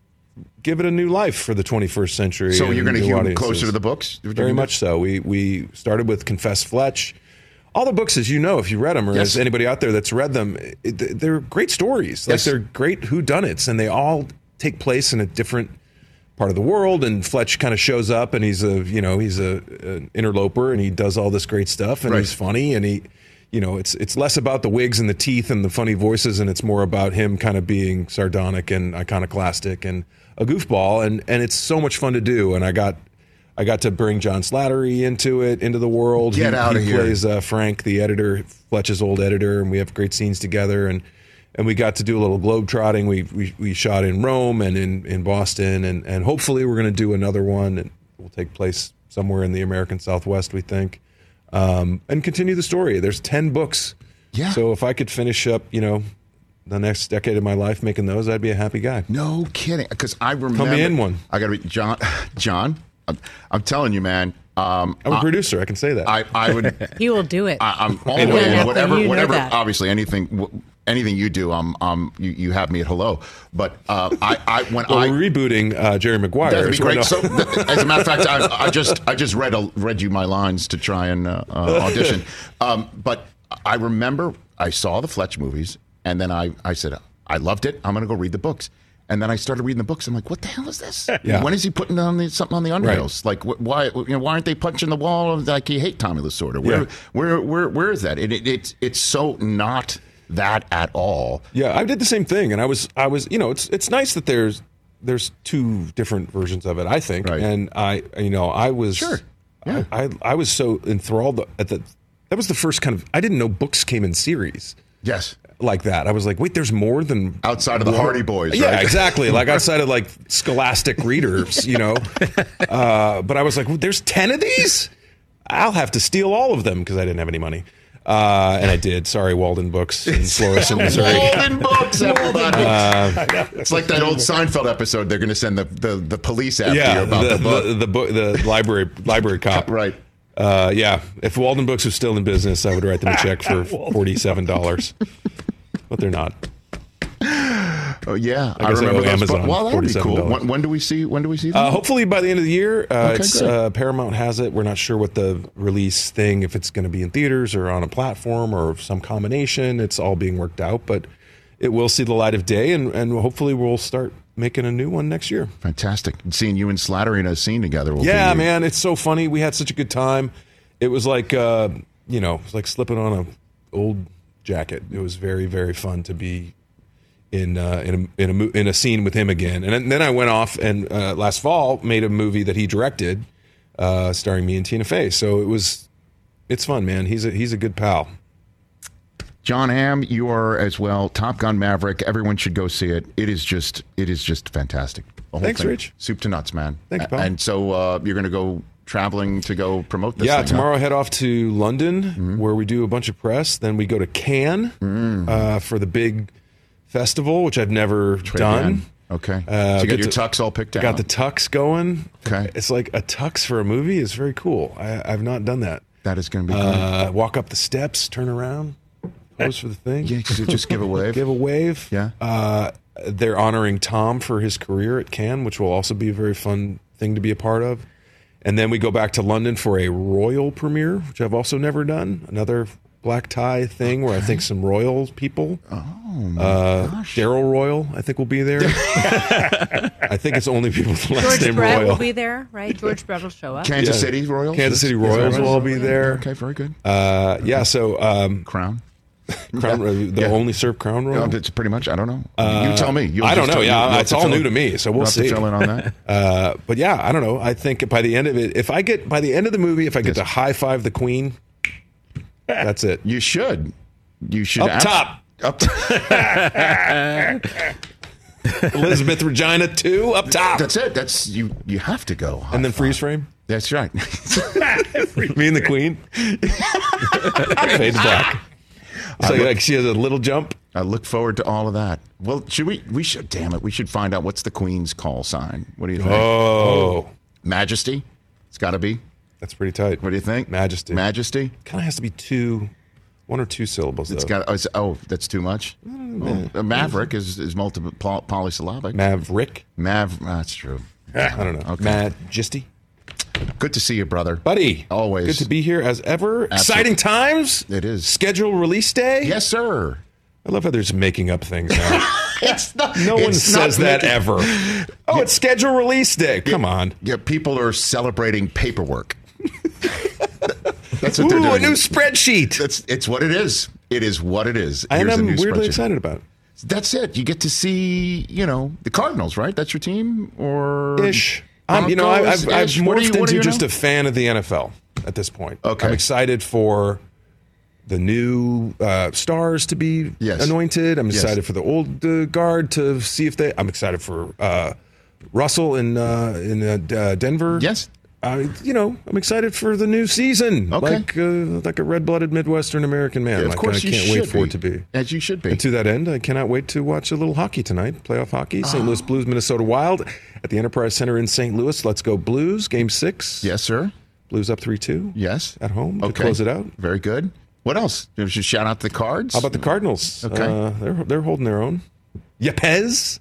give it a new life for the twenty-first century. So and you're going to new hew audiences. closer to the books? Very much so. We we started with Confess Fletch. All the books, as you know, if you read them, or Yes. as anybody out there that's read them, it, they're great stories. Like Yes. they're great whodunits, and they all take place in a different part of the world. And Fletch kind of shows up, and he's a you know he's a an interloper, and he does all this great stuff, and Right. he's funny, and he. You know, it's it's less about the wigs and the teeth and the funny voices, and it's more about him kind of being sardonic and iconoclastic and a goofball, and and it's so much fun to do. And I got I got to bring John Slattery into it, into the world. Get he, outta he here. plays uh, Frank, the editor, Fletch's old editor, and we have great scenes together. And and we got to do a little globe trotting. We we we shot in Rome and in in Boston, and and hopefully we're going to do another one. And it will take place somewhere in the American Southwest, we think. Um, and continue the story. There's ten books. Yeah. So if I could finish up, you know, the next decade of my life making those, I'd be a happy guy. No kidding. Because I remember. me in one. I got to be John. John, I'm, I'm telling you, man. Um, I'm a I- producer. I can say that. I, I would. He will do it. I, I'm all know in. that. Whatever, You know whatever. that. Obviously, anything, w- anything you do, um, um, you, you have me at hello. But uh, I, I, when well, I we're rebooting uh, Jerry Maguire. that'd be so great. no- So, th- as a matter of fact, I, I just, I just read, a, read you my lines to try and uh, uh, audition. Um, but I remember I saw the Fletch movies, and then I, I said, I loved it. I'm going to go read the books. And then I started reading the books. I'm like, what the hell is this? Yeah. When is he putting on the, something on the underrails? Like, wh- why, you know, why aren't they punching the wall like you hate Tommy Lasorda? Where, Yeah. where, where, where is that? It, it, it's, it's so not that at all. Yeah, I did the same thing, and I was, I was, you know, it's it's nice that there's there's two different versions of it. I think, Right. and I, you know, I was, Sure. Yeah. I, I, I was so enthralled at the. That was the first kind of. I didn't know books came in series. Yes. Like that, I was like, wait, there's more than Outside of the one- Hardy Boys, Yeah, right? exactly. Like outside of like scholastic readers, you know. Uh, but I was like, well, there's ten of these. I'll have to steal all of them because I didn't have any money. Uh, and I did. Sorry, Walden Books in Florissant, Missouri. Walden Books, everybody. Uh, it's like that old Seinfeld episode. They're going to send the, the, the police after yeah, you about the, the, book. the, the book, the library, library cop. Right. Uh, yeah. If Walden Books was still in business, I would write them a check for forty-seven dollars. But they're not. Oh yeah, I guess I owe those Amazon books. Well, that would be cool. forty-seven dollars. When, when do we see? When do we see them? Uh, hopefully by the end of the year. Uh, Okay, it's great. uh, Paramount has it. We're not sure what the release thing, if it's going to be in theaters or on a platform or some combination. It's all being worked out, but it will see the light of day, and, and hopefully we'll start making a new one next year. Fantastic. And seeing you and Slattery in a scene together. Will Yeah, be, man, it's so funny. We had such a good time. It was like, uh, you know, it was like slipping on a old jacket. It was very, very fun to be in uh, in a, in a mo- in a scene with him again. And then I went off and uh, last fall made a movie that he directed, uh, starring me and Tina Fey. So it was, it's fun, man. He's a he's a good pal. Jon Hamm, you are as well. Top Gun Maverick. Everyone should go see it. It is just it is just fantastic. The whole Thanks, thing. Rich. Soup to nuts, man. Thanks, pal. And so uh, you're going to go traveling to go promote this Yeah, thing, tomorrow huh? I head off to London Mm-hmm. where we do a bunch of press. Then we go to Cannes Mm. uh, for the big festival, which I've never Trade done. Cannes. Okay. Uh, so you got get your to- tux all picked I out. got the tux going. Okay. It's like a tux for a movie is very cool. I, I've not done that. That is going to be cool. Uh, walk up the steps, turn around, pose for the thing. Yeah, so just give a wave. Give a wave. Yeah. Uh, they're honoring Tom for his career at Cannes, which will also be a very fun thing to be a part of. And then we go back to London for a royal premiere, which I've also never done. Another black tie thing where I think some royal people. Oh, my uh, gosh. Daryl Royal, I think, will be there. I think it's only people with the last George name Brett Royal. will be there, right? George Brett will show up. Kansas Yeah. City Royals? Kansas City Is that Royals right? will all be there. Okay, very good. Uh, yeah, so um, Crown? Crown, Yeah. the Yeah. only served Crown Royal. No, it's pretty much, I don't know. Uh, you tell me. You'll I don't just know. tell- Yeah, you'll have it's to all fill new in. to me, so we'll You'll have to see. fill in on that. Uh, but yeah, I don't know. I think by the end of it, if I get by the end of the movie, if I get Yes. to high five the Queen, that's it. You should. You should. Up abs- top. Up top. Elizabeth Regina two up top, That's it. That's you. You have to go. high and then five. freeze frame. That's right. Me and the Queen. Fade to black. So like she has a little jump. I look forward to all of that. Well, should we? We should. Damn it. We should find out what's the Queen's call sign. What do you think? Oh, Majesty. It's got to be. that's pretty tight. What do you think? Majesty. Majesty. Kind of has to be two, one or two syllables. It's though. got. Oh, it's- oh, that's too much. Oh, a Maverick is is multiple poly- polysyllabic. Maverick. Mav. That's true. I don't know. Okay. Majesty. Good to see you, brother. Buddy. Always. Good to be here as ever. Exciting times. It is. Schedule release day. Yes, sir. I love how they're just making up things now. It's not. No one it's says not that making- ever. Oh, it's schedule release day. Come on. Yeah, people are celebrating paperwork. That's what they're Ooh, doing. a new spreadsheet. That's it's what it is. It is what it is. And Here's a I'm new weirdly spreadsheet. excited about it. That's it. You get to see, you know, the Cardinals, right? That's your team, or Ish. Um, you know, I, I've, I've Broncos-ish? What are you- morphed what are into you just now? a fan of the N F L at this point. Okay. I'm excited for the new uh, stars to be Yes. anointed. I'm Yes. excited for the old uh, guard to see if they. I'm excited for uh, Russell in uh, in uh, D- uh, Denver. Yes. I, you know, I'm excited for the new season. Okay. Like uh, like a red-blooded Midwestern American man. Of like, course, I you can't should wait for it to be. as you should be. And to that end, I cannot wait to watch a little hockey tonight, playoff hockey. Saint Oh. Louis Blues, Minnesota Wild at the Enterprise Center in Saint Louis. Let's go Blues, game six. Yes, sir. Blues up three two. Yes. At home to Okay. close it out. Very good. What else? You should shout out the Cards. How about the Cardinals? Okay. Uh, they're, they're holding their own. Yepez.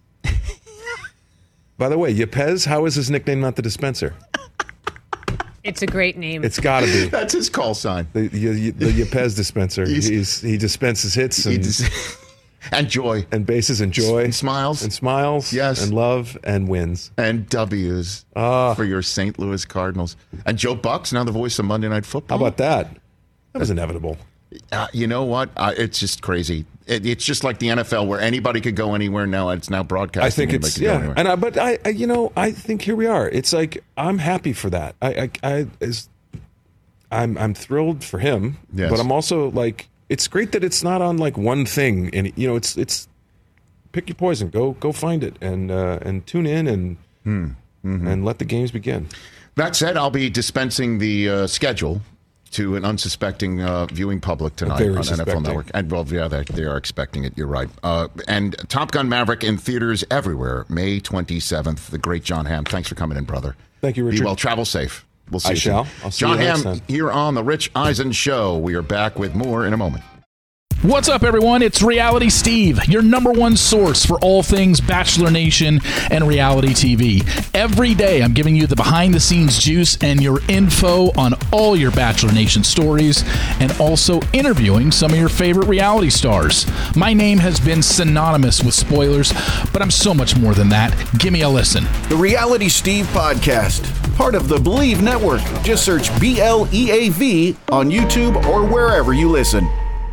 By the way, Yepez, how is his nickname not the dispenser? It's a great name. It's got to be. That's his call sign. The, the, the Yepez dispenser. He's- He's, he dispenses hits He and, just- and joy and bases and joy. and smiles and smiles. Yes. And love and wins. and W's Ah. for your Saint Louis Cardinals. And Joe Buck's now the voice of Monday Night How Football. about that? That was inevitable. Uh, you know what? Uh, it's just crazy. It, it's just like the N F L where anybody could go anywhere. Now it's now broadcasting. I think Anybody it's could go yeah, anywhere. and I, but I, I, you know, I think here we are. It's like I'm happy for that. I, I, I is, I'm, I'm thrilled for him. Yes. But I'm also like, it's great that it's not on like one thing, and you know, it's, it's pick your poison. Go, go find it, and uh, and tune in, and Hmm. Mm-hmm. and let the games begin. That said, I'll be dispensing the uh, schedule to an unsuspecting uh, viewing public tonight Very on N F L suspecting. Network. And well, yeah, they, they are expecting it. You're right. Uh, and Top Gun Maverick in theaters everywhere, May twenty-seventh. The great Jon Hamm. Thanks for coming in, brother. Thank you, Richard. Be well. Travel safe. We'll see I you soon. shall. I'll see Jon you next Hamm time. here on the Rich Eisen Show. We are back with more in a moment. What's up, everyone? It's Reality Steve, your number one source for all things Bachelor Nation and reality T V. Every day, I'm giving you the behind-the-scenes juice and your info on all your Bachelor Nation stories, and also interviewing some of your favorite reality stars. My name has been synonymous with spoilers, but I'm so much more than that. Give me a listen. The Reality Steve Podcast, part of the Believe Network. Just search B L E A V on YouTube or wherever you listen.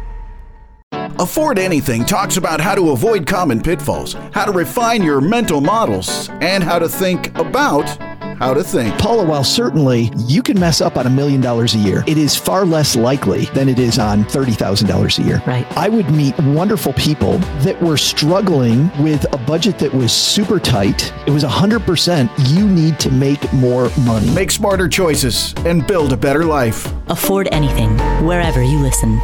Afford Anything talks about how to avoid common pitfalls, how to refine your mental models, and how to think about how to think. Paula, while certainly you can mess up on a million dollars a year, it is far less likely than it is on thirty thousand dollars a year. Right. I would meet wonderful people that were struggling with a budget that was super tight. It was one hundred percent you need to make more money. Make smarter choices and build a better life. Afford Anything, wherever you listen.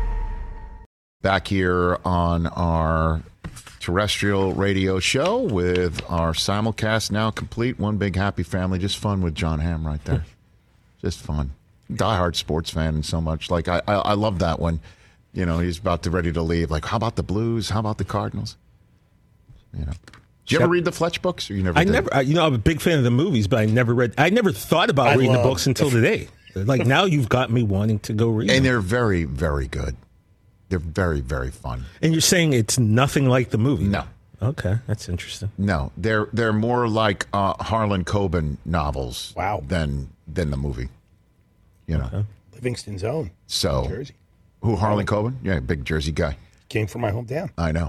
Back here on our terrestrial radio show with our simulcast now complete. One big happy family. Just fun with John Hamm right there. Just fun. Diehard sports fan so much. Like, I, I, I love that one. You know, he's about to ready to leave. Like, how about the Blues? How about the Cardinals? You know. Did you ever read the Fletch books? Or you never I did? never, I, you know, I'm a big fan of the movies, but I never read, I never thought about I reading the love books until the- today. Like, now you've got me wanting to go read And them. they're very, very good. They're very, very fun. And you're saying it's nothing like the movie? No. Okay, that's interesting. No, they're they're more like uh, Harlan Coben novels. Wow. Than than the movie. You know. Livingston's own. So. Jersey. Who, Harlan Coben? Yeah, big Jersey guy. Came from my hometown. I know.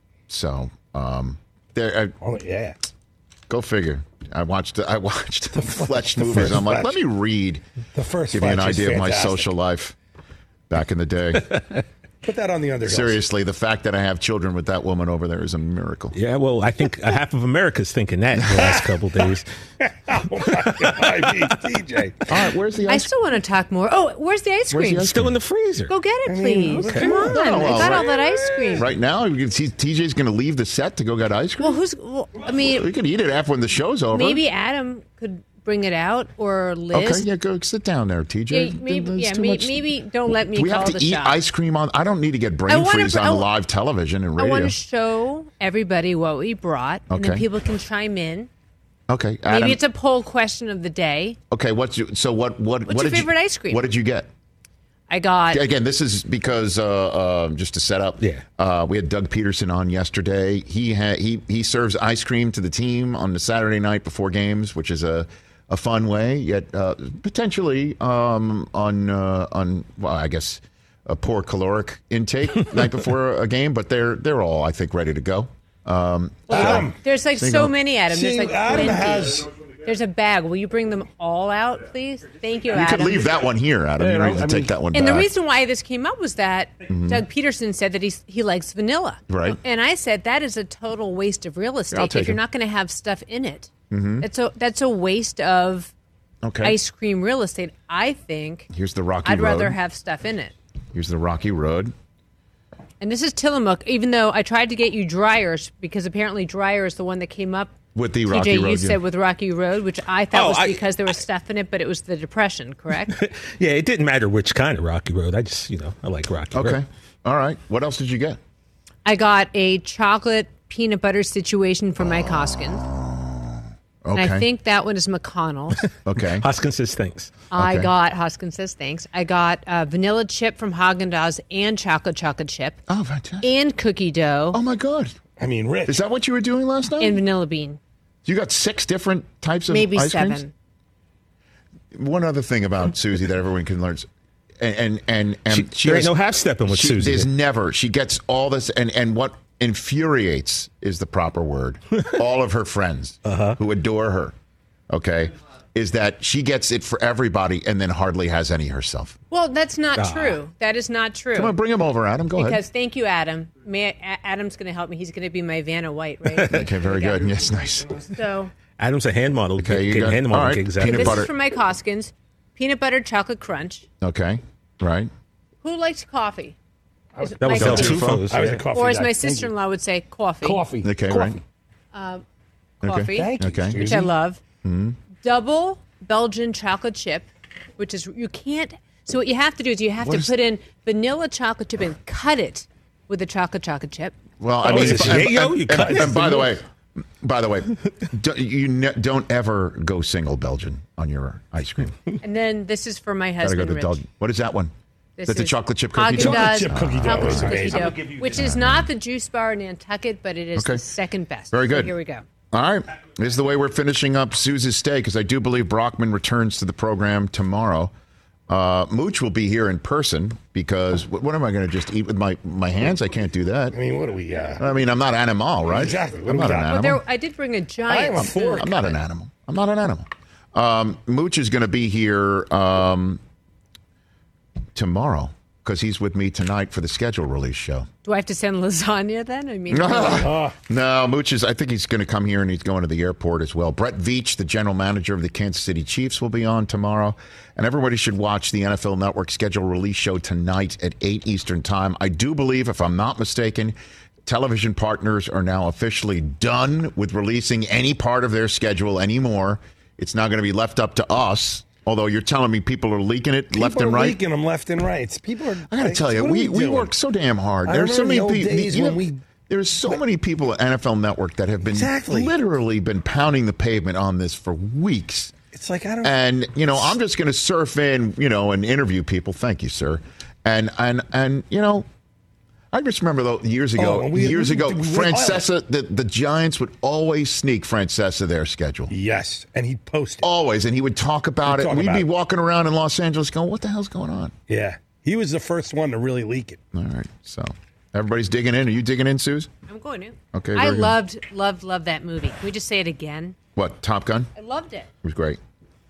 So, um, there. Uh, Oh yeah. Go figure. I watched. I watched the Fletch the movies. first I'm like, Fletch. let me read. The first Give you an Fletch is idea of my fantastic. social life back in the day. Put that on the underhill. Seriously, the fact that I have children with that woman over there is a miracle. Yeah, well, I think half of America's thinking that the last couple of days. Oh my God, D J. All right, where's the I still want to talk more. Oh, where's the ice Where's cream? the ice Still in the freezer. Go get it, I please. mean, okay. Come on. No, I well, got right- all that ice cream. Right now, you can see T J's going to leave the set to go get ice cream. Well, who's? Well, I mean, We can eat it after when the show's over. maybe Adam could bring it out, or Liz. Okay, yeah, go sit down there, T J. Yeah, maybe, There's yeah, too may, much- maybe don't let me Do we call have to the eat shot. ice cream on? I don't need to get I brain wanna freeze pr- on I- live television and I want radio. to show everybody what we brought, and then Okay. people can chime in. Okay, Adam. Maybe it's a poll question of the day. okay, what's your, so what? What? What's what your did favorite you, ice cream? What did you get? I got. Again, this is because uh, uh, just to set up. Yeah. Uh, we had Doug Peterson on yesterday. He had he he serves ice cream to the team on the Saturday night before games, which is a a fun way. Yet uh, potentially um, on uh, on well, I guess a poor caloric intake night before a game, but they're they're all I think ready to go. Um, Adam. There's like So you so go- many, Adam. There's See, like Adam twenty. has- There's a bag. Will you bring them all out, please? Thank you, you Adam. could leave that one here, Adam. You don't have to I take mean- that one And back. the reason why this came up was that Doug Peterson said that he's, he likes vanilla. Right. And I said that is a total waste of real estate I'll take if you're it. not going to have stuff in it. That's a that's a waste of okay. ice cream real estate. I think Here's the Rocky I'd Road. rather have stuff in it. Here's the Rocky Road. And this is Tillamook, even though I tried to get you Dryers because apparently Dryer is the one that came up. With the T J, Rocky you Road, said yeah. with Rocky Road, which I thought Oh, was I- because there was stuff in it, but it was the Depression, correct? Yeah, it didn't matter which kind of Rocky Road. I just, you know, I like Rocky Road. Okay. All right. What else did you get? I got a chocolate peanut butter situation from Mike Hoskins. Okay. And I think that one is McConnell's. Okay. Hoskins says thanks. I Okay. got, Hoskins says thanks. I got uh, vanilla chip from Haagen-Dazs and chocolate chocolate chip Oh, fantastic. and cookie dough Oh, my God. I mean, Rich. Is that what you were doing last night? and vanilla bean. You got six different types of Maybe ice seven. creams? One other thing about Susie that everyone can learn. And and and, and She- she there has- ain't no half-stepping with she- Susie. There's never. She gets all this, and and what infuriates is the proper word. all of her friends Uh-huh. who adore her, okay, is that she gets it for everybody and then hardly has any herself. Well, that's not Ah. true. That is not true. Come on, bring him over, Adam. Go because ahead. thank you, Adam. May I, A- Adam's going to help me. He's going to be my Vanna White, right? Okay, very good. Yes, nice. So Adam's a hand model. Okay, you getting got- hand all model right, gigs out peanut there. this butter. is from Mike Hoskins. Peanut butter chocolate crunch. Okay, right. Who likes coffee? Is it That was Mike El Hoskins? Tufos. I was yeah. a coffee Or as guy. my Thank sister-in-law would say, coffee. you. Coffee. Okay, Coffee. right. Um, Okay. coffee, Thank you, Okay. Susie. which I love. Double Belgian chocolate chip, which is, you can't, So what you have to do is you have What to is- put in vanilla chocolate chip and cut it with a chocolate chocolate chip. Well, I Oh, mean, is it and, Yayo? and- You and- cut it? and by the way, by the way, don't, you ne- don't ever go single Belgian on your ice cream. And then this is for my Gotta husband, go to Rich. Dul- What is that one? This That's the is chocolate chip cookie dough. Haagen-Dazs chip cookie dough chocolate is chip cookie amazing. dough, I'm gonna give you which that. is not the juice bar in Nantucket, but it is Okay. the second best. Very So good. here we go. All right. This is the way we're finishing up Suze's Stay, because I do believe Brockman returns to the program tomorrow. Uh, Mooch will be here in person because what, what am I going to just eat with my, my hands? I can't do that. I mean, what do we? Uh, I mean, I'm not animal, right? Exactly. What I'm do not we an got? Well, animal. there, I did bring a giant I am a fork. I'm not an animal. I'm not an animal. Um, Mooch is going to be here um, tomorrow because he's with me tonight for the schedule release show. Do I have to send lasagna then? I mean, No, Mooch is, I think he's going to come here and he's going to the airport as well. Brett Veach, the general manager of the Kansas City Chiefs, will be on tomorrow. And everybody should watch the N F L Network schedule release show tonight at eight Eastern time. I do believe, if I'm not mistaken, television partners are now officially done with releasing any part of their schedule anymore. It's now going to be left up to us. Although you're telling me people are leaking it left people and are right. leaking them left and right. It's- People are. I got to like, tell you, what are we, we doing? work so damn hard. I There's so remember many the old people. days you when know, we- There's so many people at N F L Network that have been Exactly. literally been pounding the pavement on this for weeks. It's like I don't. And you know, I'm just going to surf in, you know, and interview people. Thank you, sir. And and and you know, I just remember though years ago, Oh, we- years we- ago, we went Francesa, the, the Giants would always sneak Francesa their schedule. Yes, and he'd post it. Always, and he would talk about He'd it. talk We'd about be it. walking around in Los Angeles going, what the hell's going on? Yeah, he was the first one to really leak it. All right, so everybody's digging in. Are you digging in, Suze? I'm going to. Okay, I very good. loved, loved, loved that movie. Can we just say it again? What, Top Gun? I loved it. It was great.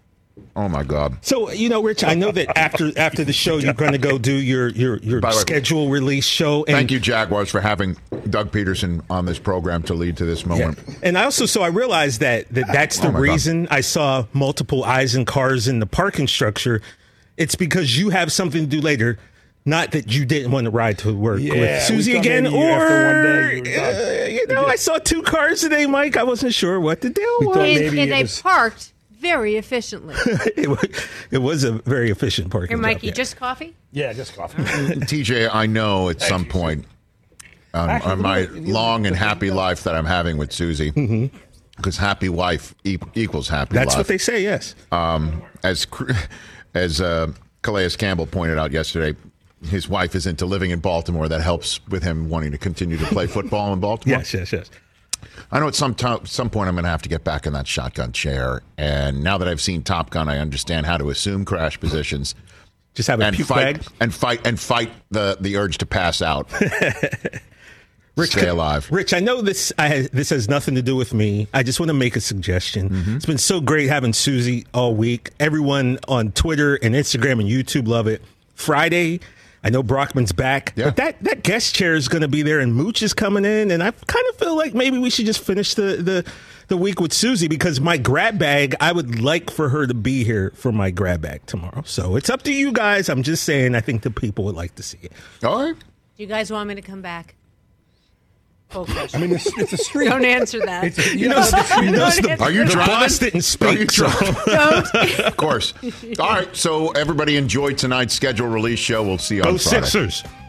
Oh my God! So you know, Rich, I know that after after the show, you're going to go do your your your By the way, schedule release show. And, Thank you, Jaguars, for having Doug Peterson on this program to lead to this moment. And I also, so I realized that, that that's the Oh, my God. reason I saw multiple eyes and cars in the parking structure. It's because you have something to do later. Not that you didn't want to ride to work Yeah, with we Susie come again, in here after one or day, you were done. uh, you know, I saw two cars today, Mike. I wasn't sure what the deal We was. thought And, maybe and it they was- parked very efficiently. it, was, it was a very efficient parking Here, job, Mikey, yeah. just coffee? Yeah, just coffee. T J, I know at some point um, Actually, on my you know, long and happy life that I'm having with Susie, because happy wife e- equals happy That's life. what they say. Yes. Um, as Cr- as uh, Calais Campbell pointed out yesterday, his wife is into living in Baltimore. That helps with him wanting to continue to play football in Baltimore. Yes. Yes. Yes. I know at some to- some point I'm going to have to get back in that shotgun chair. And now that I've seen Top Gun, I understand how to assume crash positions. Just have a and puke fight bag. and fight and fight the the urge to pass out. Rich, Stay alive. Rich, I know this. I this has nothing to do with me. I just want to make a suggestion. Mm-hmm. It's been so great having Susie all week. Everyone on Twitter and Instagram and YouTube love it. Friday, I know Brockman's back, Yeah. but that, that guest chair is going to be there, and Mooch is coming in, and I kind of feel like maybe we should just finish the the. the week with Susie, because my grab bag, I would like for her to be here for my grab bag tomorrow. So it's up to you guys. I'm just saying, I think the people would like to see it. All right. Do you guys want me to come back? Full I mean, it's, it's a street. Don't answer that. It's, You know, you know the, Are you the driving? boss didn't Are you speak. So. driving? Of course. All right. So everybody enjoy tonight's schedule release show. We'll see you on Go Friday. Sixers.